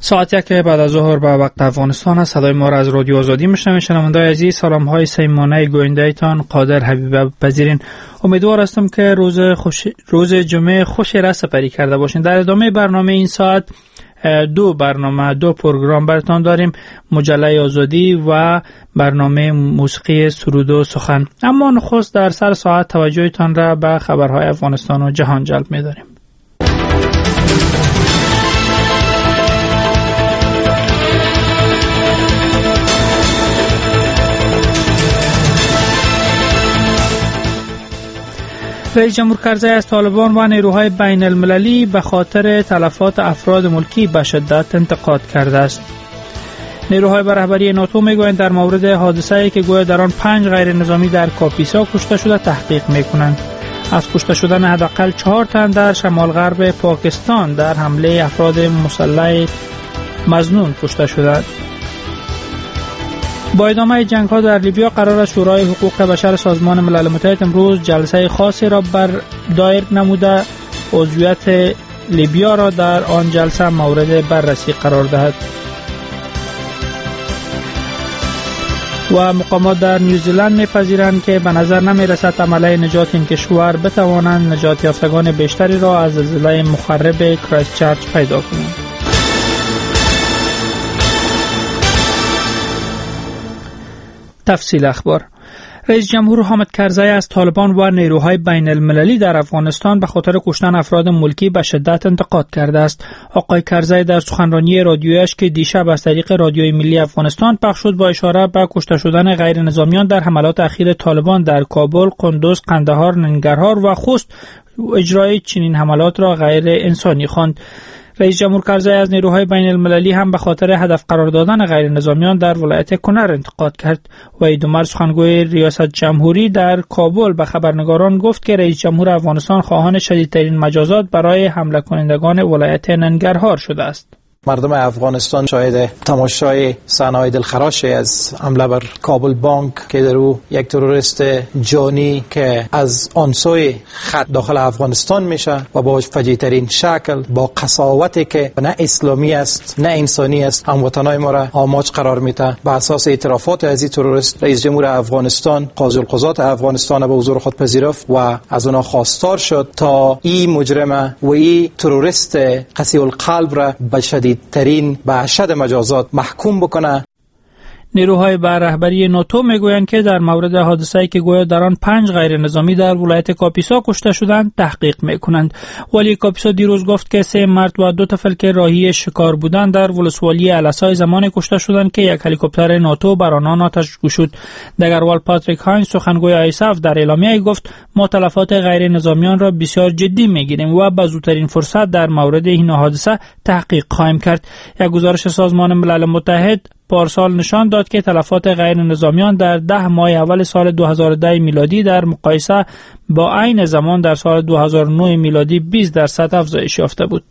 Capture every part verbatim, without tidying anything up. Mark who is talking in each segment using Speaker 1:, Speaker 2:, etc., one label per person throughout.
Speaker 1: ساعت یک بعد از ظهر به وقت افغانستان است. صدای ما را از رادیو آزادی میشنوید. شنوندگان عزیز، سلام های صمیمانه گوینده تان قادر حبیب پذیرین. امیدوار هستم که روز خوش روز جمعه خوشی را سپری کرده باشین. در ادامه برنامه این ساعت دو برنامه دو پروگرام براتون داریم، مجله آزادی و برنامه موسیقی سرود و سخن. اما نخست در سر ساعت توجهتان را به خبرهای افغانستان و جهان جلب می‌داریم. رئیس جمهور کرزی از طالبان و نیروهای بین المللی به خاطر تلفات افراد ملکی به شدت انتقاد کرده است. نیروهای به رهبری ناتو میگویند در مورد حادثه‌ای که گویا در آن پنج غیر نظامی در کاپیسا کشته شده تحقیق میکنند. از کشته شدن حداقل چهار تن در شمال غرب پاکستان در حمله افراد مسلح مظنون کشته شدند. با ادامه جنگ‌ها در لیبیا قرار است شورای حقوق بشر سازمان ملل متحد امروز جلسه خاصی را بر دایر نموده عضویت لیبیا را در آن جلسه مورد بررسی قرار دهد. و مقامات در نیوزیلند می‌پذیرند که به نظر نمی‌رسد عملیه نجات این کشور بتوانند نجات یافتگان بیشتری را از زلزله مخرب کرایست چرچ پیدا کنند. تفصیل اخبار. رئیس جمهور حامد کرزی از طالبان و نیروهای بین المللی در افغانستان به خاطر کشتن افراد ملکی به شدت انتقاد کرده است. آقای کرزی در سخنرانی رادیویش که دیشب از طریق رادیوی ملی افغانستان پخش شد با اشاره به کشته شدن غیر نظامیان در حملات اخیر طالبان در کابل، قندوز، قندهار، ننگرهار و خوست اجرای چنین حملات را غیر انسانی خواند. رئیس جمهور کرزی از نیروهای بین المللی هم به خاطر هدف قرار دادن غیر نظامیان در ولایت کنر انتقاد کرد. وحید عمر سخنگوی ریاست جمهوری در کابل به خبرنگاران گفت که رئیس جمهور افغانستان خواهان شدیدترین مجازات برای حمله کنندگان ولایت ننگرهار شده است.
Speaker 2: مردم افغانستان شاهد تماشای صحنه‌های دلخراشی از حمله بر کابل بانک که در او یک تروریست جانی که از آن سوی خط داخل افغانستان میشه و با فجیع‌ترین شکل با قساوتی که نه اسلامی است نه انسانی است هموطنان ما را آماج قرار میده. به اساس اعترافات از این تروریست رئیس جمهور افغانستان قاضی القضات افغانستان به حضور خود پذیرفت و از آنها خواستار شد تا این مجرم و این تروریست قسی القلب را به شدید ترین به اشد مجازات محکوم بکنه.
Speaker 1: نیروهای به رهبری ناتو میگویند که در مورد حادثه‌ای که گویا در آن پنج غیر نظامی در ولایت کاپیسا کشته شدند تحقیق میکنند. ولی کاپیسا دیروز گفت که سه مرد و دو طفل که راهی شکار بودند در ولسوالی الاسای زمان کشته شدند که یک هلیکوپتر ناتو بر آنها آتش گشود. دگروال پاتریک هاینز سخنگوی آیساف در اعلامیه گفت ما تلفات غیر نظامیان را بسیار جدی میگیریم و به زودترین فرصت در مورد این حادثه تحقیق خواهیم کرد. یک گزارش سازمان ملل متحد پارسال نشان داد که تلفات غیر نظامیان در ده ماه اول سال دو هزار و ده میلادی در مقایسه با عین زمان در سال دو هزار و نه میلادی بیست درصد افزایش یافته بود.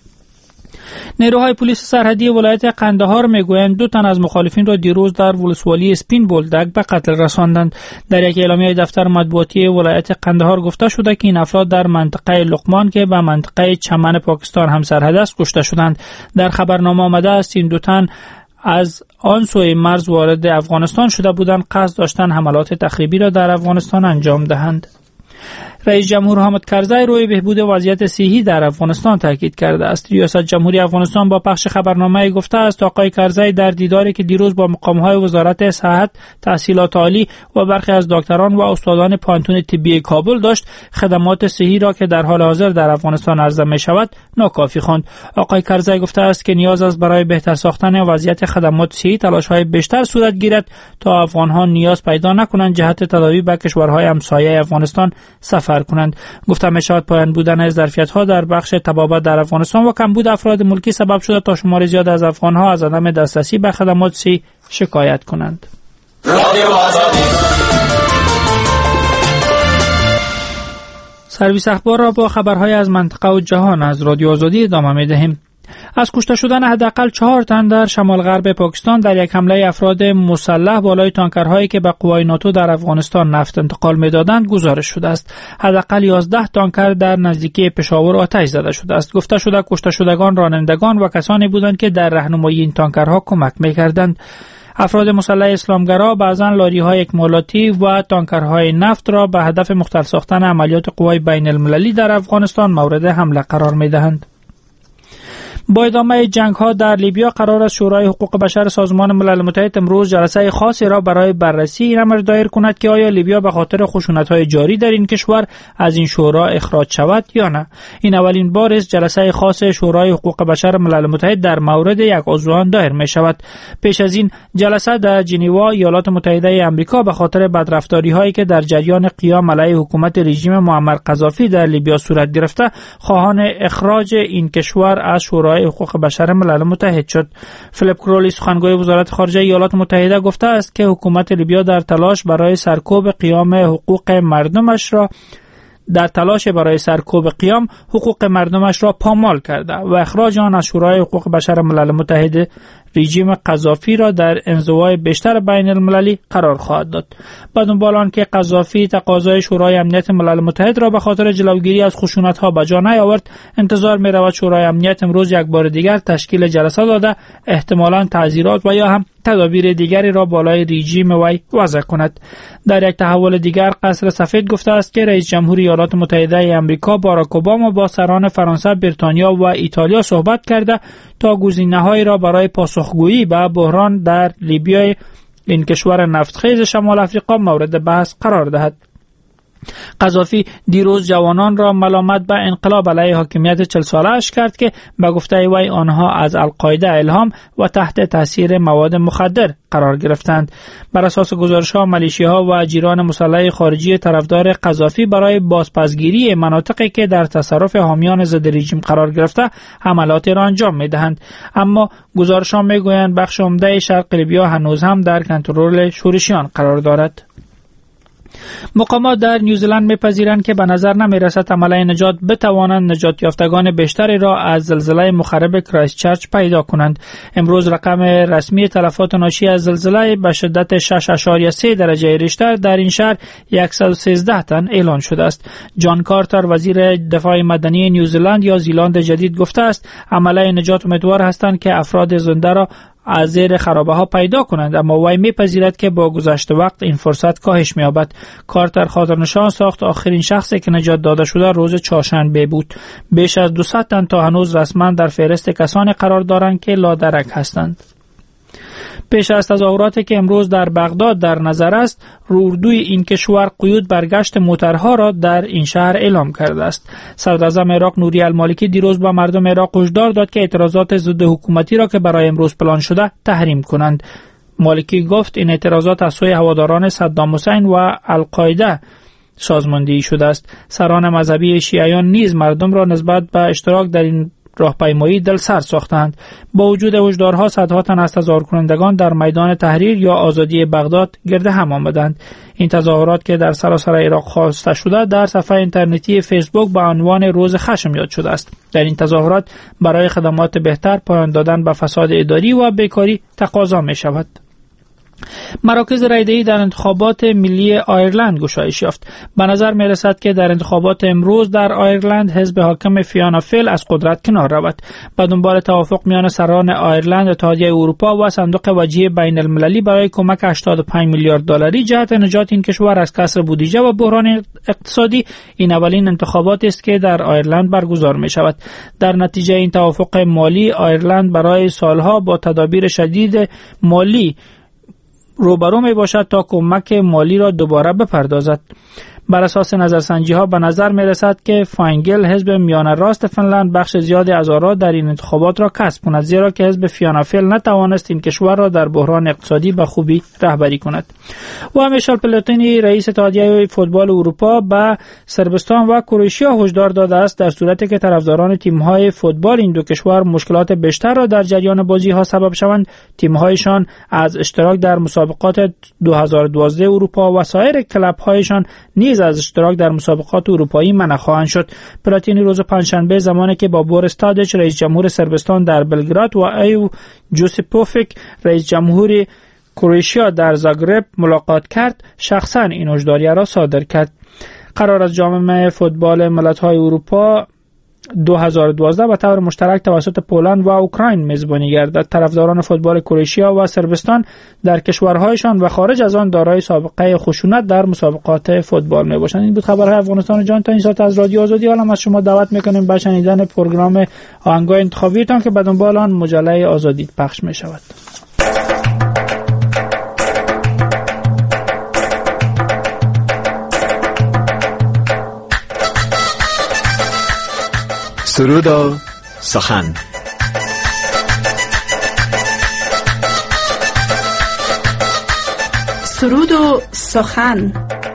Speaker 1: نیروهای پلیس سرحدی ولایت قندهار میگویند دو تن از مخالفین را دیروز در ولسوالی اسپین بولدک به قتل رساندند. در یک اعلامیه دفتر مطبوعاتی ولایت قندهار گفته شده که این افراد در منطقه لقمان که به منطقه چمن پاکستان همسرحد است کشته شدند. در خبرنامه آمده است این دو تن از آن سوی مرز وارد افغانستان شده بودند، قصد داشتند حملات تخریبی را در افغانستان انجام دهند. رئیس جمهور حامد کرزی روی بهبود وضعیت صحی در افغانستان تاکید کرده است. ریاست جمهوری افغانستان با پخش خبرنامه گفته است آقای کرزی در دیداری که دیروز با مقام‌های وزارت صحت، تحصیلات عالی و برخی از دکتران و استادان پانتون طبی کابل داشت، خدمات صحی را که در حال حاضر در افغانستان عرضه می‌شود ناکافی خواند. آقای کرزی گفته است که نیاز است برای بهتر ساختن وضعیت خدمات صحی تلاش‌های بیشتر صورت گیرد تا افغان‌ها نیاز پیدا نکنند جهت تداوی به کشورهای همسایه افغانستان سفر کنند. گفتم میشود پایان بودن ظرفیت‌ها در بخش طبابت در افغانستان و کمبود افراد ملکی سبب شده تا شمار زیاد از افغان‌ها از عدم دسترسی به خدمات صحی شکایت کنند. سرویس اخبار را با خبرهای از منطقه و جهان از رادیو آزادی ادامه می‌دهیم. از کشته شدن حداقل چهار تن در شمال غرب پاکستان در یک حمله افراد مسلح بالای تانکرهایی که به قوای ناتو در افغانستان نفت انتقال می‌دادند گزارش شده است. حداقل یازده تانکر در نزدیکی پشاور آتش زده شده است. گفته شده کشته شدگان رانندگان و کسانی بودند که در راهنمایی این تانکرها کمک می‌کردند. افراد مسلح اسلامگرا بعضاً لاری‌های اکمالاتی و تانکرهای نفت را به هدف مختل ساختن عملیات قوای بین المللی در افغانستان مورد حمله قرار می‌دهند. با ادامه جنگ‌ها در لیبیا قرار است شورای حقوق بشر سازمان ملل متحد امروز جلسه خاصی را برای بررسی این امر دایر کند که آیا لیبیا به خاطر خشونت‌های جاری در این کشور از این شورا اخراج شود یا نه. این اولین بار است جلسه خاص شورای حقوق بشر ملل متحد در مورد یک عضو آن دایر می‌شود. پیش از این جلسه در ژنو ایالات متحده آمریکا به خاطر بدرفتاری‌هایی که در جریان قیام علیه حکومت رژیم معمر قذافی در لیبیا صورت گرفته خواهان اخراج این کشور از شورای حقوق بشر ملل متحد شد. فیلیپ کرولی سخنگوی وزارت خارجه ایالات متحده گفته است که حکومت لیبیا در تلاش برای سرکوب قیام حقوق مردمش را در تلاش برای سرکوب قیام حقوق مردمش را پامال کرده و اخراج آن از شورای حقوق بشر ملل متحد رژیم قذافی را در انزوای بیشتر بین المللی قرار خواهد داد. با دنبال آنکه قذافی تقاضای شورای امنیت ملل متحد را به خاطر جلوگیری از خشونت‌ها به جا نیاورد، انتظار می‌رود شورای امنیت امروز یک بار دیگر تشکیل جلسه داده احتمالاً تعزیرات و یا هم تدابیر دیگری را بالای رژیم وی وضع کند. در یک تحول دیگر قصر سفید گفته است که رئیس جمهور ایالات متحده آمریکا باراک اوباما با سران فرانسه، بریتانیا و ایتالیا صحبت کرده تا گزینه‌هایی را برای پاسخگویی به بحران در لیبیا این کشور نفتخیز شمال افریقا مورد بحث قرار دهد. قذافی دیروز جوانان را ملامت به انقلاب علیه حاکمیت چهل ساله‌اش کرد که به گفته وی آنها از القاعده الهام و تحت تاثیر مواد مخدر قرار گرفتند. بر اساس گزارش‌ها ملیشیاها و اجیران مسلح خارجی طرفدار قذافی برای بازپسگیری مناطقی که در تصرف حامیان ضد رژیم قرار گرفته حملات را انجام می‌دهند، اما گزارش‌ها می‌گویند بخش عمده شرق لیبیا هنوز هم در کنترل شورشیان قرار دارد. مقامات در نیوزلند میپذیرند که به نظر نمیرسد عمله نجات بتوانند نجات یافتگان بیشتری را از زلزله مخرب کرایست چرچ پیدا کنند. امروز رقم رسمی تلفات ناشی از زلزله به شدت شش اشاریه سه درجه ریشتر در این شهر صد و سیزده تن اعلان شده است. جان کارتر وزیر دفاع مدنی نیوزلند یا زیلند جدید گفته است عمله نجات امیدوار هستند که افراد زنده را از زیر خرابه ها پیدا کنند، اما وی میپذیرد که با گذشت وقت این فرصت کاهش می‌یابد. کارتر خاطرنشان ساخت آخرین شخصی که نجات داده شده روز چهارشنبه بود. بیش از دویست تن تا هنوز رسما در فهرست کسانی قرار دارند که لادرک هستند. پیش از تظاهراتی که امروز در بغداد در نظر است، روردوی این کشور قیود برگشت موترها را در این شهر اعلام کرده است. صدراعظم عراق نوری المالکی دیروز با مردم عراق هشدار داد که اعتراضات ضد حکومتی را که برای امروز پلان شده تحریم کنند. مالکی گفت این اعتراضات از سوی هواداران صدام حسین و القاعده سازماندهی شده است. سران مذهبی شیعیان نیز مردم را نسبت به اشتراک در این راهپیمایی دلسرد ساختند. با وجود هشدارها صدها تن از تظاهر کنندگان در میدان تحریر یا آزادی بغداد گرد هم آمدند. این تظاهرات که در سراسر عراق خواسته شده در صفحه اینترنتی فیسبوک با عنوان روز خشم یاد شده است. در این تظاهرات برای خدمات بهتر، پایان دادن به فساد اداری و بیکاری تقاضا می شود. مراکز رایده‌ای در انتخابات ملی آیرلند گشایش یافت. به نظر می رسد که در انتخابات امروز در آیرلند حزب حاکم فیانا فیل از قدرت کنار رود. به دنبال توافق میان سران آیرلند، اتحادیه اروپا و صندوق وجیه بین المللی برای کمک هشتاد و پنج میلیارد دلاری جهت نجات این کشور از کسر بودجه و بحران اقتصادی، این اولین انتخابات است که در آیرلند برگزار می شود. در نتیجه این توافق مالی، آیرلند برای سالها با تدابیر شدید مالی روبرو می باشد تا کمک مالی را دوباره بپردازد. بر اساس نظرسنجی ها به نظر می رسد که فاینگل حزب میانه راست فنلند بخش زیادی از آرا در این انتخابات را کسب کند، زیرا که حزب فیانا فیل نتوانست این کشور را در بحران اقتصادی به خوبی رهبری کند. و میشل پلاتینی رئیس اتحادیه فوتبال اروپا به صربستان و کرواتیا هشدار داده است در صورتی که طرفداران تیم‌های فوتبال این دو کشور مشکلات بیشتر را در جریان بازی‌ها سبب شوند، تیم‌هایشان از اشتراک در مسابقات دو هزار و دوازده اروپا و سایر کلب‌هایشان نیز نیز از اشتراک در مسابقات اروپایی منع خواهند شد. پلاتینی روز پنجشنبه زمانی که با بوریس تادیچ رئیس جمهور صربستان در بلگراد و ایو جوسیپوفیک رئیس جمهور کرواتیا در زاگرب ملاقات کرد، شخصا این هشداری را صادر کرد. قرار است جام فوتبال ملت‌های اروپا دو هزار و دوازده به طور مشترک توسط پولند و اوکراین میزبانی گردد. طرفداران فوتبال کرواتیا و صربستان در کشورهایشان و خارج از آن دارای سابقه خشونت در مسابقات فوتبال میباشند. این بود خبرهای افغانستان جان تا این ساعت از رادیو آزادی. حالا از شما دعوت میکنیم به شنیدن پروگرام آهنگای انتخابیتان که به دنبال آن مجله آزادی پخش میشود.
Speaker 3: سرود و سخن.
Speaker 4: سرود و سخن.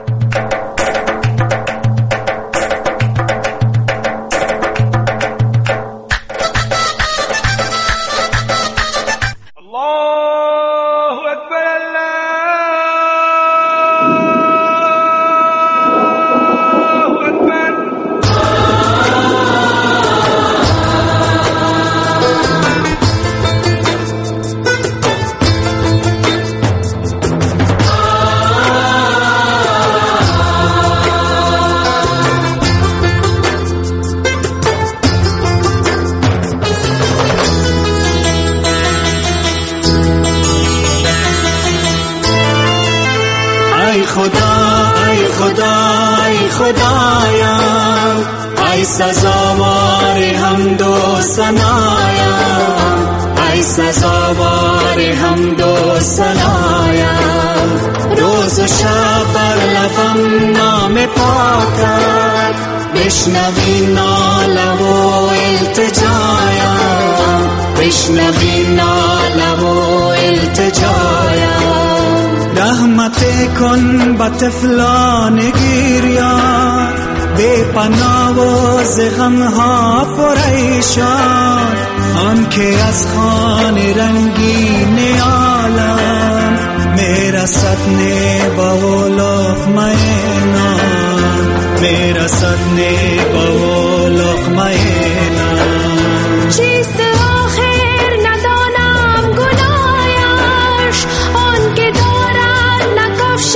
Speaker 5: سزاوار حمد و ثنایا، ای سزاوار حمد و ثنایا، روز و شب بر لبم نام پاکت، بشنوی ناله و التجایا، بشنوی ناله و التجایا. رحمت کن به طفلان گریان، بے پناه و ز غمها پریشان، آن که از خوان رنگین عالم میرسد نبا و لقمه نان، میرسد نبا و لقمه نان. چیست آخر ندانم گناهش، آن که دارد نکفش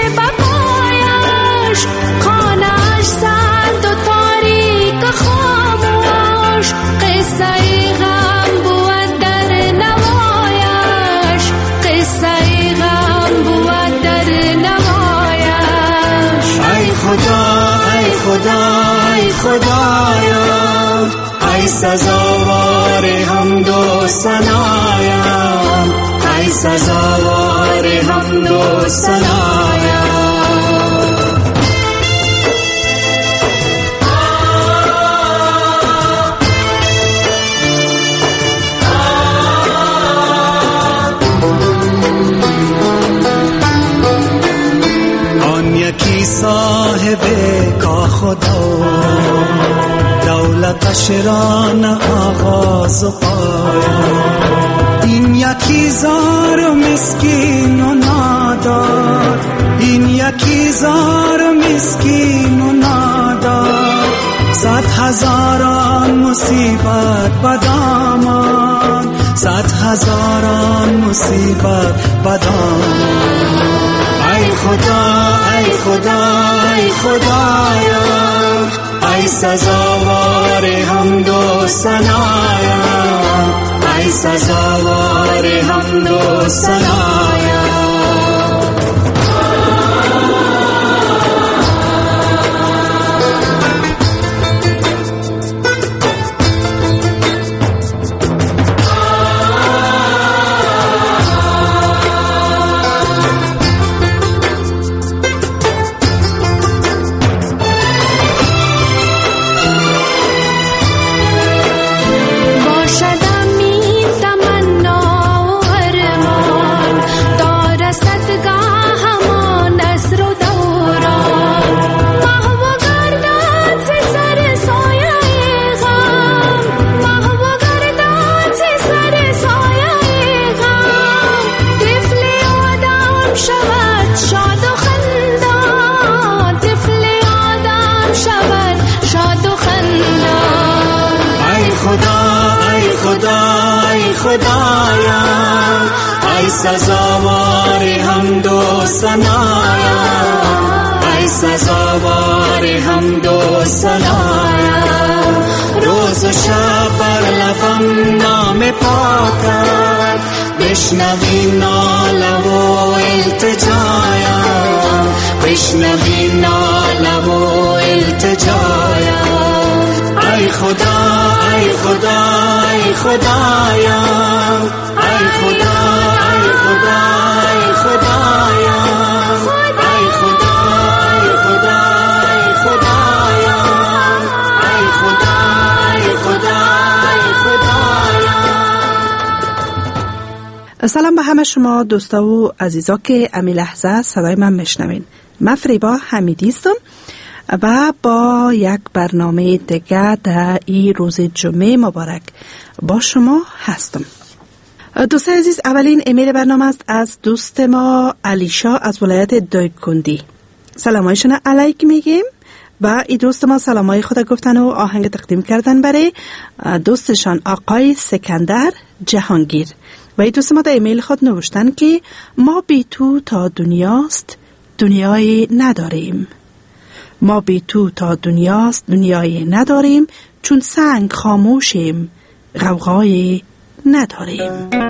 Speaker 5: بقایش، خانه‌اش سرد و تاریک و خاموش، قصه غم بود در نوایش، قصه غم بود در نوایش. ای خدا ای خدا ای خدایا، ای سزاوار حمد و ثنایا، ای سزاوار حمد و ثنایا. یکی صاحب کا خدا، دولتش را نه آغاز و پایان، این یکی زار و مسکین و نادار، این یکی زار و مسکین و نادار، صد هزاران مصیبت بدامان، صد هزاران مصیبت بدامان. ای خدا ای خدا ای خدایا، ای سزاوار حمد و ثنایا، ای سزاوار حمد و ثنایا. باشدم این تمنا و ارمان، خدایا ای سزاوار حمد و ثنایا ای سزاوار حمد و ثنایا روز و شب بر لبم نام پاکت بشنوی ناله و التجایا بشنوی ناله و التجایا ای خدا ای خدا ای خدایا ای خدا ای خدا ای خدایا ای خدا ای خدا ای خدایا ای خدا ای خدا ای خدایا.
Speaker 4: سلام به همه شما دوستا و عزیزا که امی لحظه صدای من میشنوین. من فریبا حمیدی هستم و با یک برنامه دیگه در این روز جمعه مبارک با شما هستم. دوست عزیز، اولین ایمیل برنامه است از دوست ما علیشا از ولایت دایکندی. سلامایشون علیک میگیم و این دوست ما سلامای خود گفتن و آهنگ تقدیم کردن برای دوستشان آقای سکندر جهانگیر. و این دوست ما در ایمیل خود نوشتن که ما بی تو تا دنیاست دنیای نداریم. ما بی تو تا دنیاست دنیای نداریم، چون سنگ خاموشیم غوغای نداریم.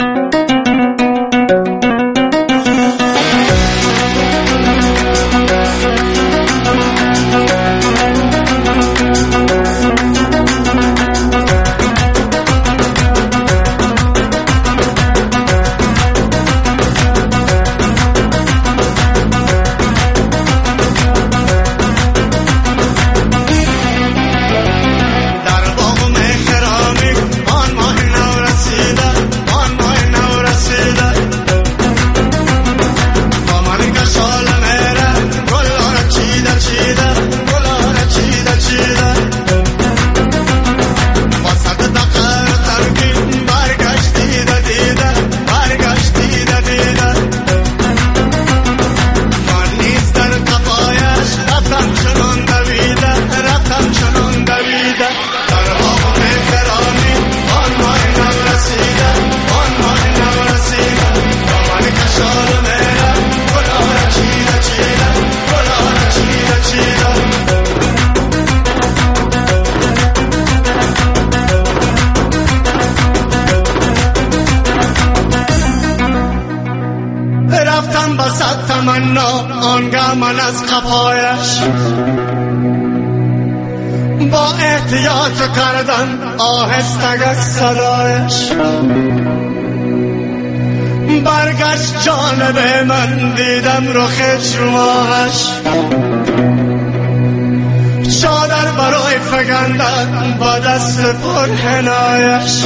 Speaker 5: من از قفایش با احتیاط کردن آهسته صدایش برگشت جانب من، دیدم رخ چماهش چادر برای فگندن با دست پر حنایش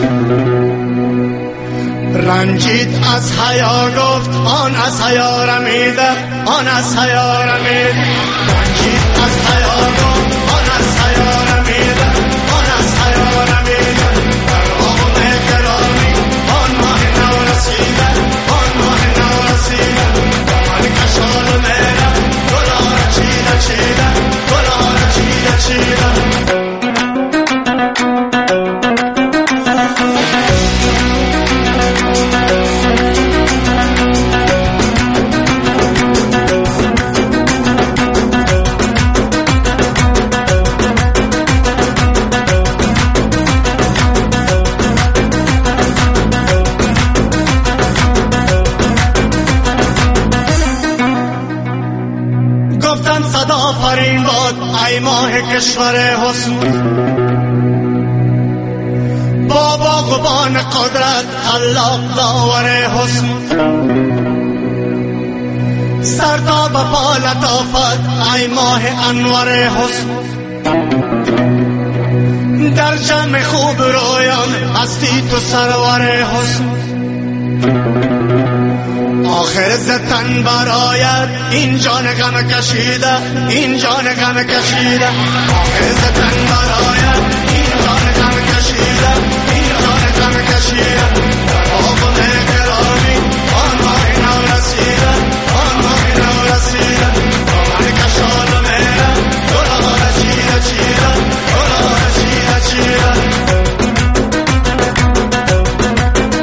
Speaker 5: رنجید از حیا گفت آن از حیا رمیده آن از حیا رمیده رنجید از حیا گفت آن از حیا رمیده آن از حیا رمیده در آن گرامی آن ماه نو رسیده آن ماه نو رسیده دامن کشال میره گلار چیده چیده گلار چیده چیده. ای ماه کشور حسن با باغبان قدرت خلاق داور حسن سرتا به پا لطافت ای ماه انور حسن در جمع خوب رویان هستی تو سرور حسن آخر زتن برایت این جان غم کشیده این جان غم کشیده آخر زتن برایت این جان غم کشیده این جان غم کشیده در آقم گرامی آن ماه نو رسیده آن ماه نو رسیده دامن کشال میره گلار چیده چیده گلار چیده چیده.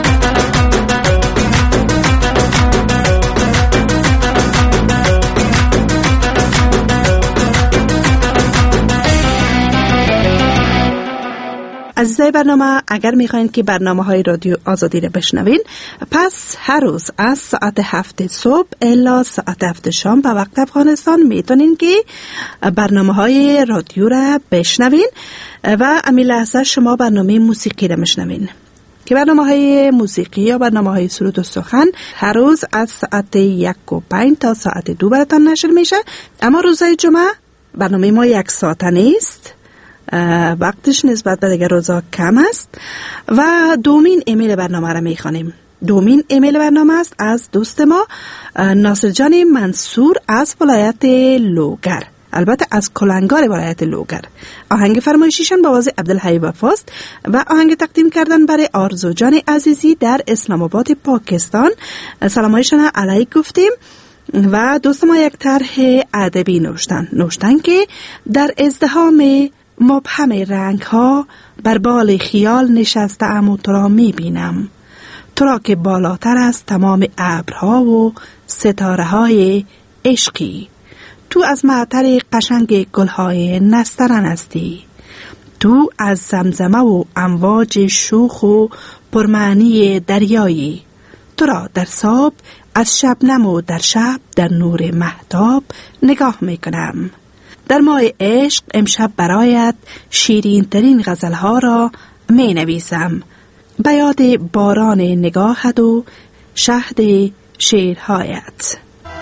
Speaker 4: ابتدای برنامه اگر میخواین که برنامه های رادیو آزادی را بشنوین، پس هر روز از ساعت هفت صبح الا ساعت هفت شام به وقت افغانستان میتونین که برنامه های رادیو را بشنوین و امی لحظه شما برنامه موسیقی را میشنوین که برنامه های موسیقی یا برنامه های سرود و سخن هر روز از ساعت یک و پنج تا ساعت دو براتان نشر میشه. اما روزهای جمعه برنامه ما یک ساعته نیست، وقتش نسبت به دیگر روزها کم است و دومین ایمیل برنامه را میخوانیم. دومین ایمیل برنامه است از دوست ما ناصر جان منصور از ولایت لوگر، البته از کلنگار ولایت لوگر. آهنگ فرمایشیشان با آواز عبدالحی وفاست و آهنگ تقدیم کردن برای آرزو جان عزیزی در اسلام آباد پاکستان. سلامایشان علیک گفتیم و دوست ما یک طرح ادبی نوشتن نوشتن که در ازدحام مبهم رنگ ها بر بال خیال نشسته ام و تو را می بینم، تو را که بالاتر از تمام ابرها و ستاره های عشقی. تو از معطر قشنگ گلهای نسترن هستی، تو از زمزمه و امواج شوخ و پرمعنی دریایی. تو را در صبح از شبنم و در شب در نور مهتاب نگاه میکنم. در ماه عشق امشب برایت شیرین ترین غزلها را می نویسم، به یاد باران نگاهت و شهد شعرهایت.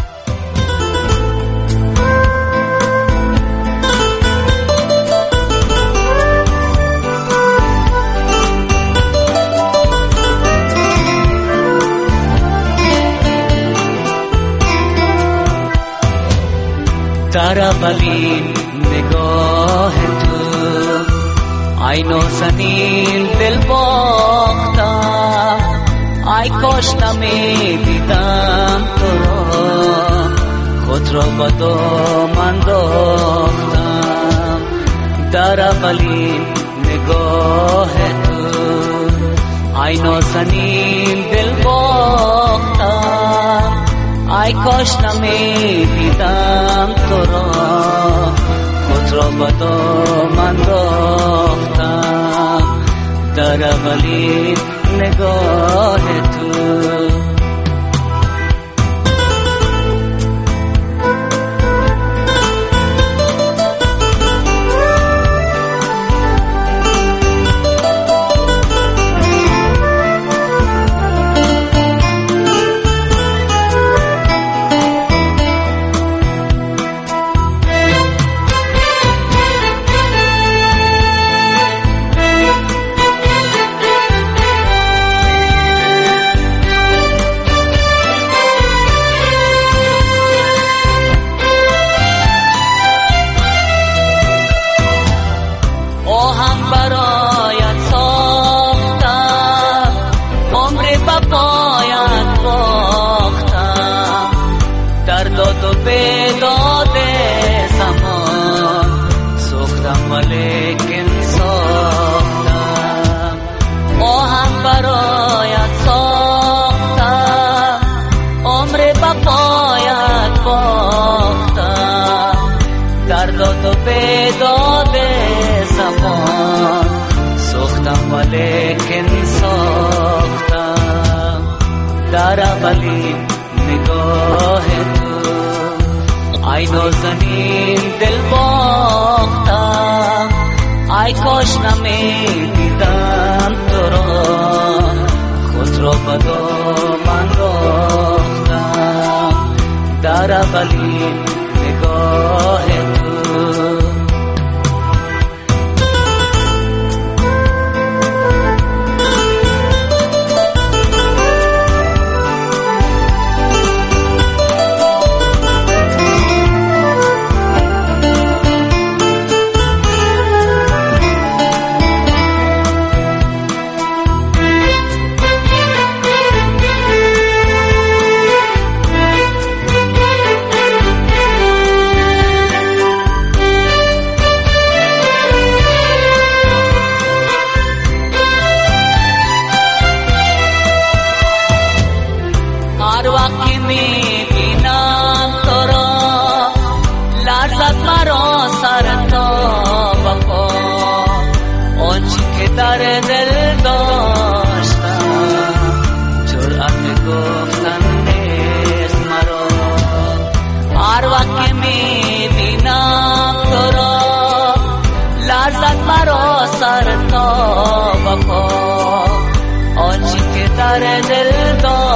Speaker 6: در اولین نگاه تو عین و سنین دل باختم، ای کاش نمیدیدم تو را، خود را به دام انداختم. در اولین نگاه تو عین و سنین دل باختم، ای کاش نمیدیدم تو را، خود را به دام انداختم. در اولین نگاه تو لیکن ساختم. در اولین نگاه تو عین و زمین دل باختم، ای کاش نمیدیدم تو را، خود را به دام انداختم. در اولین نگاه تو در دل داشتم جرأت گفتن نیست مرا. هر وقت که میبینم تو را لرزد مرا سر تا به پا. آنچه که در دل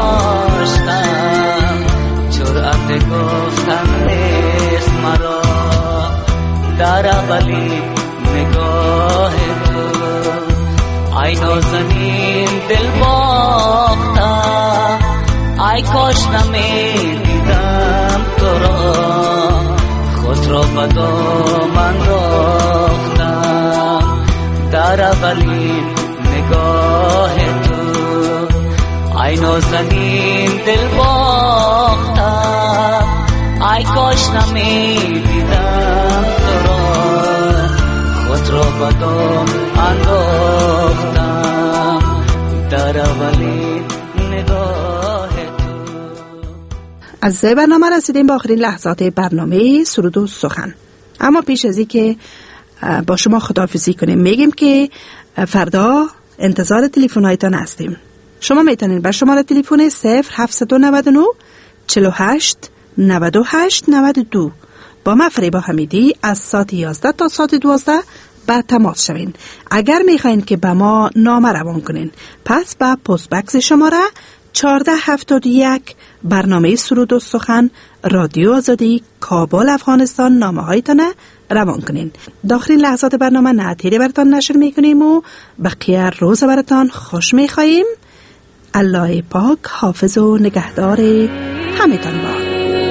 Speaker 6: داشتم جرأت گفتن نیست مرا. در اولی نگاه تو ای نازنین دل باخته، ای کاش نمیدیدم تو را خود را به دامن راختم. در اولین نگاه تو ای نازنین دل باختم، ای کاش نمیدیدم تو را خود را به دامن انداختم. در اولین نگاه تو.
Speaker 4: از برنامه رسیدیم به آخرین لحظات برنامه سرود و سخن. اما پیش از این که با شما خداحافظی کنیم میگیم که فردا انتظار تلفن هایتان هستیم. شما میتونید بر شماره تلفن صفر هفتصد و نود و نه چهل و هشت نود و هشت نود و دو با من فریبا حمیدی از ساعت یازده تا ساعت دوازده با تماس شوین. اگر میخواین که به ما نامه روان کنین پس به پست بکس شماره چهارده هفتاد و یک برنامه سرود و سخن رادیو آزادی کابل افغانستان نامه هایتان روان کنین. داخل لحظات برنامه نعتیری براتان نشر میکنیم و بقیه روز براتان خوش میخواییم. الله پاک حافظ و نگهدار همتان با.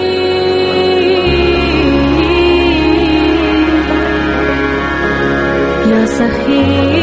Speaker 7: یا سخی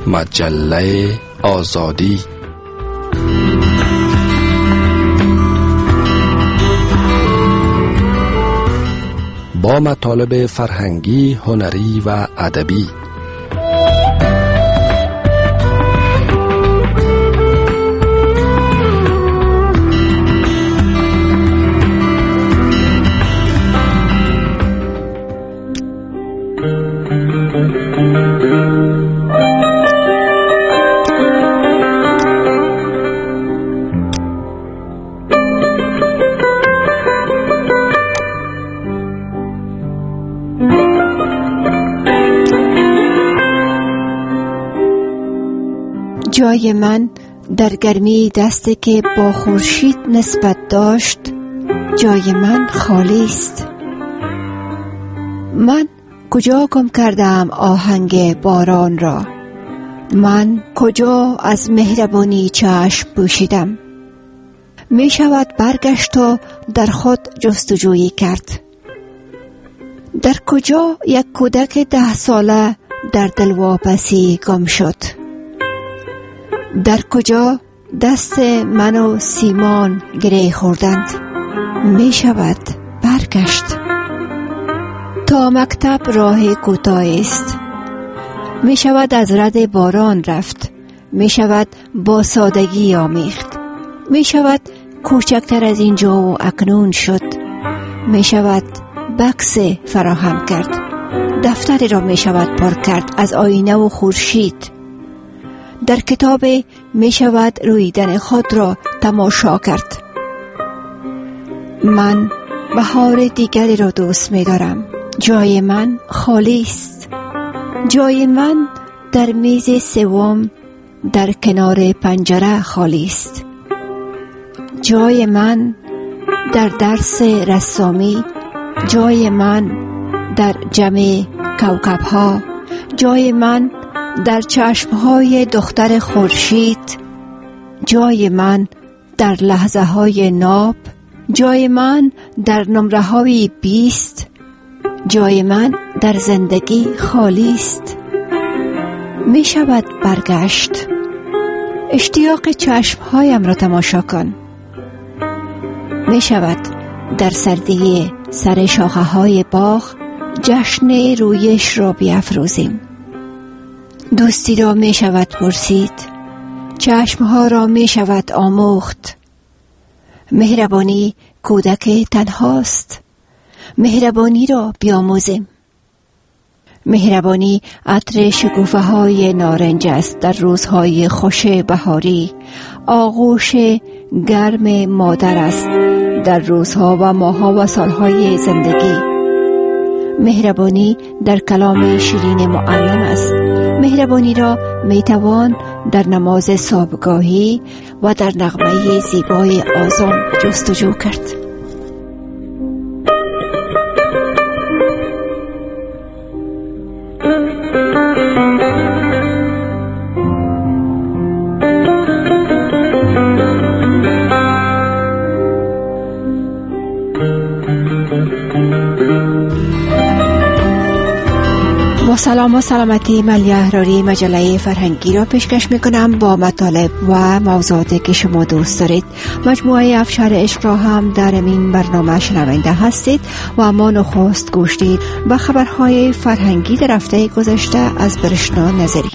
Speaker 3: مجله آزادی. با مطالب فرهنگی، هنری و ادبی.
Speaker 7: جای من در گرمی دستی که با خورشید نسبت داشت، جای من خالی است. من کجا گم کردم آهنگ باران را؟ من کجا از مهربانی چشم پوشیدم؟ می شود برگشت و در خود جستجویی کرد. در کجا یک کودک ده ساله در دلواپسی گم شد؟ در کجا دست من و سیمان گره خوردند؟ می شود برگشت. تا مکتب راه کوتاه است. می شود از رد باران رفت. می شود با سادگی آمیخت. می شود کوچکتر از اینجا و اکنون شد. می شود بکس فراهم کرد. دفتری را می شود پر کرد از آینه و خورشید. در کتاب می شود رویدن خود را تماشا کرد. من بهار دیگری را دوست می دارم. جای من خالی است. جای من در میز سوم در کنار پنجره خالی است. جای من در درس رسامی، جای من در جمع کوکب ها، جای من در چشمهای دختر خورشید، جای من در لحظه های ناب، جای من در نمره های بیست، جای من در زندگی خالی است. می شود برگشت. اشتیاق چشمهایم را تماشا کن. می شود در سردی سر شاخه های باغ جشن رویش را بیافروزیم. دوستی را می شود پرسید. چشمها را می شود آموخت. مهربانی کودک تنهاست. مهربانی را بیاموزیم. مهربانی عطر شکوفه های نارنج است در روزهای خوش بهاری. آغوش گرم مادر است در روزها و ماهها و سالهای زندگی. مهربانی در کلام شیرین معلم است. مهربانی را میتوان در نماز صبحگاهی و در نغمه زیبای آذان جستجو کرد. با سلام و سلامتی، من یحراری مجله فرهنگی را پیشکش میکنم با مطالب و موضوعاتی که شما دوست دارید. مجموعه افشار عشق را هم در این برنامه شنونده هستید و ما نخست گوش دید به خبرهای فرهنگی در هفته گذشته از برشنا نظری.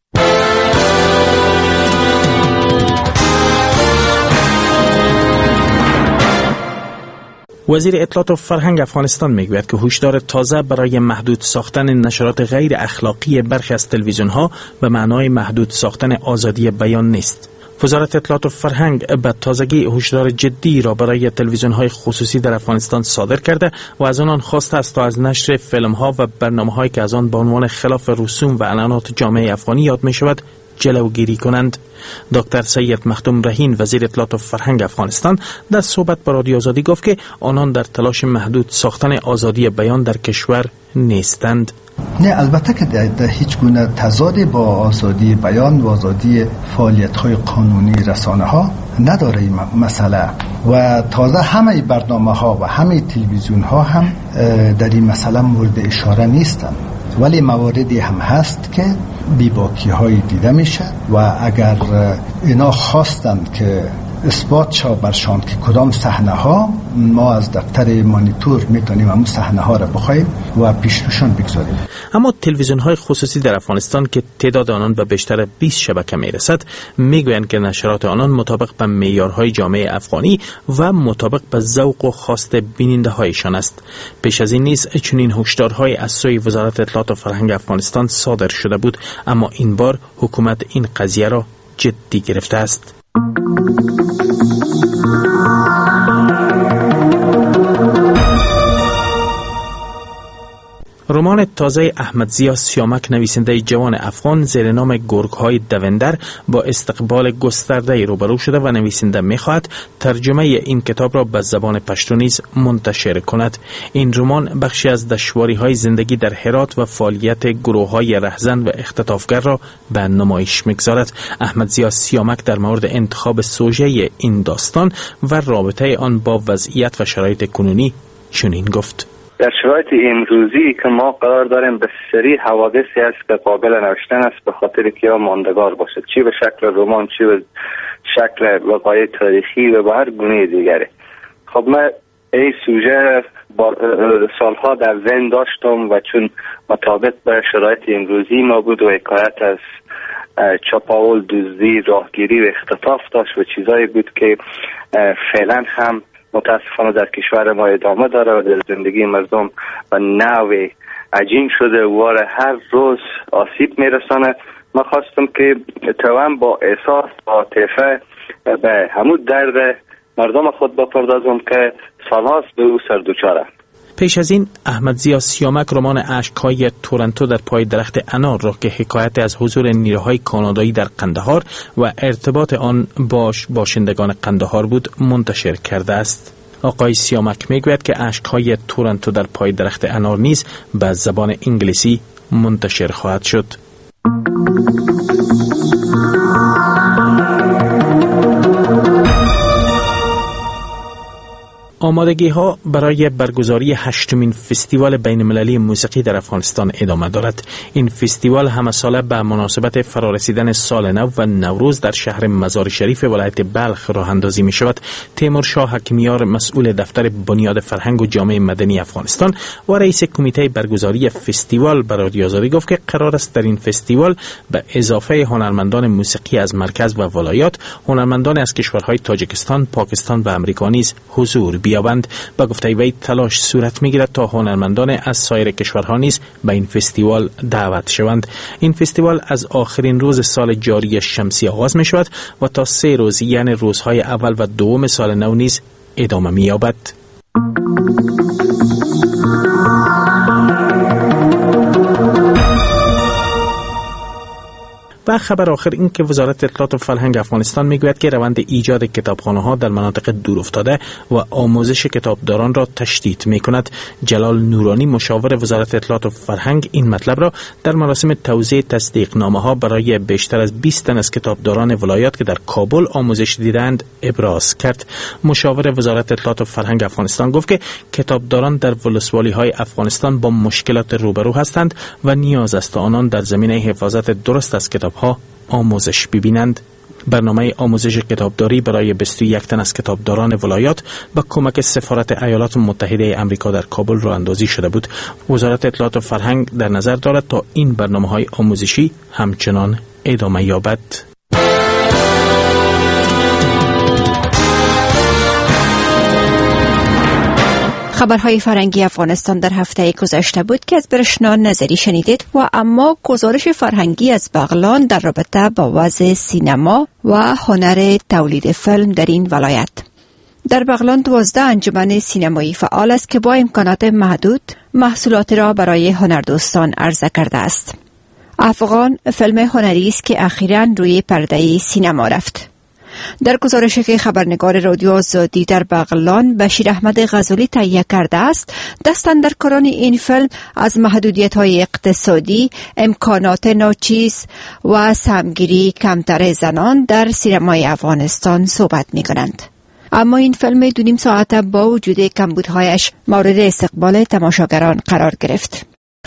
Speaker 8: وزیر اطلاعات و فرهنگ افغانستان میگوید که هشدار تازه برای محدود ساختن نشرات غیر اخلاقی برخی از تلویزیون‌ها به معنای محدود ساختن آزادی بیان نیست. وزارت اطلاعات و فرهنگ به تازگی هشدار جدی را برای تلویزیون‌های خصوصی در افغانستان صادر کرده و از آنان خواسته است تا از نشر فیلم‌ها و برنامه‌هایی که از آن به عنوان خلاف رسوم و اعلانات جامعه افغانی یاد می‌شود جلوگیری کنند. دکتر سید مختوم رهین وزیر اطلاعات و فرهنگ افغانستان در صحبت با رادیو آزادی گفت که آنان در تلاش محدود ساختن آزادی بیان در کشور نیستند.
Speaker 9: نه، البته که در هیچ گونه تضادی با آزادی بیان و آزادی فعالیت‌های قانونی رسانه‌ها نداره این مسئله و تازه همه برنامه‌ها و همه تلویزیون‌ها هم در این مسئله مورد اشاره نیستند، ولی مواردی هم هست که بیباکی های دیده میشه و اگر اینا خواستند که اثبات شا برشان که کدام صحنه ها، ما از دفتر مانیتور میتونیم همون صحنه ها را بخوایم و پیش روشان بگذاریم.
Speaker 8: اما تلویزیون های خصوصی در افغانستان که تعداد آنان به بیشتر بیست شبکه میرسد میگویند که نشرات آنان مطابق به معیارهای جامعه افغانی و مطابق به ذوق و خواست بیننده هایشان است. پیش از این نیز چنین هشدارهای از سوی وزارت اطلاعات و فرهنگ افغانستان صادر شده بود، اما این بار حکومت این قضیه را جدی گرفته است. رمان تازه احمد ضیا سیامک نویسنده جوان افغان زیر نام گرگ‌های دوندر با استقبال گسترده روبرو شده و نویسنده می‌خواهد ترجمه این کتاب را به زبان پشتو نیز منتشر کند. این رمان بخشی از دشواری‌های زندگی در هرات و فعالیت گروه‌های رهزن و اختطافگر را به نمایش می‌گذارد. احمد ضیا سیامک در مورد انتخاب سوژه این داستان و رابطه آن با وضعیت و شرایط کنونی چنین گفت:
Speaker 10: در شرایط امروزی که ما قرار داریم به سری حوادثی است که قابل نوشتن است، به خاطر که یا ماندگار باشد، چی به شکل رمان، چی به شکل وقایع تاریخی و به هر گونه دیگری. خب من این سوژه با سالها در ذهن داشتم و چون مطابق به شرایط امروزی ما بود و حکایت از چاپاول، دزدی، راهگیری و اختطاف داشت و چیزایی بود که فعلا هم متاسفانه در کشور ما ادامه داره و در زندگی مردم و نوع عجین شده و هر روز آسیب میرسانه. من خواستم که توان با احساس و عاطفه به همون درد مردم خود بپردازم که سالهاست به او سر دوچارم.
Speaker 8: پیش از این احمد ضیا سیامک رمان اشک‌های تورنتو در پای درخت انار را که حکایت از حضور نیروهای کانادایی در قندهار و ارتباط آن باش باشندگان قندهار بود منتشر کرده است. آقای سیامک میگوید که اشک‌های تورنتو در پای درخت انار نیز به زبان انگلیسی منتشر خواهد شد. آمادگی ها برای برگزاری هشتمین فستیوال بین المللی موسیقی در افغانستان ادامه دارد. این فستیوال همه ساله به مناسبت فرارسیدن سال نو و نوروز در شهر مزار شریف ولایت بلخ راه اندازی می شود. تیمور شاه حکیمیار مسئول دفتر بنیاد فرهنگ و جامعه مدنی افغانستان و رئیس کمیته برگزاری فستیوال به رادیو آزادی گفت که قرار است در این فستیوال به اضافه هنرمندان موسیقی از مرکز و ولایات، هنرمندان از کشورهای تاجیکستان، پاکستان و امریکا نیز حضور بیابند. با گفته وی تلاش صورت میگیرد تا هنرمندان از سایر کشورها نیز به این فستیوال دعوت شوند. این فستیوال از آخرین روز سال جاری شمسی آغاز می شود و تا سه روز یعنی روزهای اول و دوم سال نو نیز ادامه می یابد. و خبر آخر این که وزارت اطلاعات و فرهنگ افغانستان میگوید که روند ایجاد کتابخانه‌ها در مناطق دورافتاده و آموزش کتابداران را تشدید میکند. جلال نورانی مشاور وزارت اطلاعات و فرهنگ این مطلب را در مراسم توزیع تصدیقنامه‌ها برای بیشتر از بیست تن از کتابداران ولایات که در کابل آموزش دیدند ابراز کرد. مشاور وزارت اطلاعات و فرهنگ افغانستان گفت که کتابداران در ولسوالی‌های افغانستان با مشکلات روبرو هستند و نیاز است آنان در زمینه حفاظت درست از کتاب ها آموزش ببینند. برنامه آموزش کتابداری برای بیست و یک تن از کتابداران ولایات با کمک سفارت ایالات متحده آمریکا در کابل راه اندازی شده بود. وزارت اطلاعات و فرهنگ در نظر دارد تا این برنامه‌های آموزشی همچنان ادامه یابد.
Speaker 7: خبرهای فرهنگی افغانستان در هفته گذشته بود که از برشنا نظری شنیدید و اما گزارش فرهنگی از بغلان در رابطه با وضع سینما و هنر تولید فیلم در این ولایت. در بغلان دوازده انجمن سینمایی فعال است که با امکانات محدود محصولات را برای هنردوستان عرضه کرده است. افغان فیلم هنری است که اخیراً روی پرده سینما رفت. در گزارشی که خبرنگار رادیو آزادی در بغلان بشیر احمد غزالی تهیه کرده است، دستاندرکاران این فیلم از محدودیت‌های اقتصادی، امکانات ناچیز و سهمگیری کمتر زنان در سینمای افغانستان صحبت می‌کنند. اما این فیلم دو نیم ساعته با وجود کمبودهایش مورد استقبال تماشاگران قرار گرفت.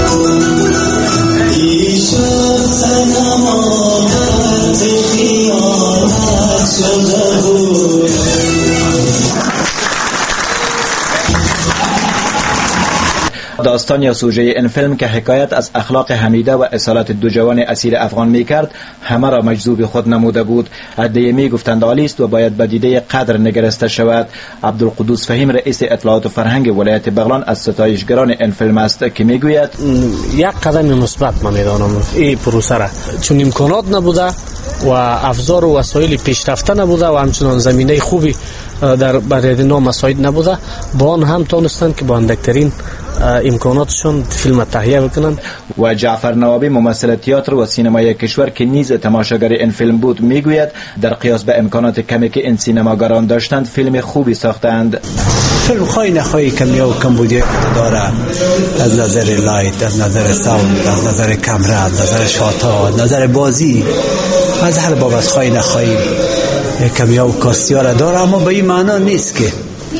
Speaker 11: داستان یا سوژه این فیلم که حکایت از اخلاق حمیده و اصالت دو جوان اسیر افغان می کرد همه را مجذوب خود نموده بود. عده‌ای می گفتند عالی است و باید به دیده قدر نگرسته شود. عبدالقدوس فهیم رئیس اطلاعات و فرهنگ ولایت بغلان از ستایشگران این فیلم است که می گوید
Speaker 12: یک قدم مثبت من میدانم این پروسه را، چون امکانات نبوده و افزار و وسایل پیشرفته نبوده و همچنان زمینه خوبی در برای نو مساعد نبوده، با آن هم تونستند که با اندکترین امکاناتشون فیلم تهیه بکنند.
Speaker 11: و جعفر نوابی ممثل تئاتر و سینمای کشور که نیز تماشاگر این فیلم بود میگوید در قیاس به امکانات کمی که این سینماگران داشتند فیلم خوبی ساختند.
Speaker 13: فیلم خواهی نخواهی کمی و کمبودی داره، از نظر لایت، از نظر ساوند، از نظر کامرا، از نظر شاتا، از نظر بازی، از هر بابت خواهی نخواهی کمی و کاستیار داره، اما به این معنا نیست که